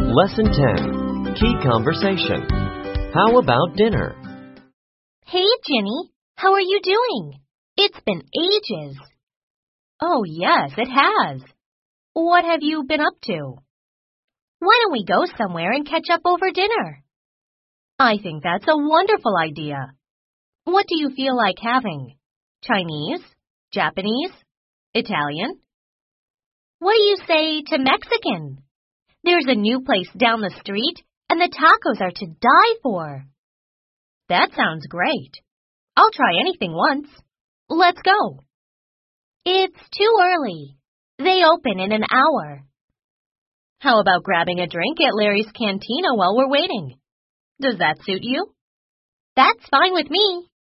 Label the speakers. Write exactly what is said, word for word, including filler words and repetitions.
Speaker 1: Lesson ten. Key Conversation. How about dinner?
Speaker 2: Hey, Ginny. How are you doing? It's been ages. Oh, yes, it has. What have you been up to? Why don't we go somewhere and catch up over dinner? I think that's a wonderful idea. What do you feel like having? Chinese? Japanese? Italian? What do you say to Mexican? There's a new place down the street, and the tacos are to die for. That sounds great. I'll try anything once. Let's go. It's too early. They open in an hour. How about grabbing a drink at Larry's Cantina while we're waiting? Does that suit you? That's fine with me.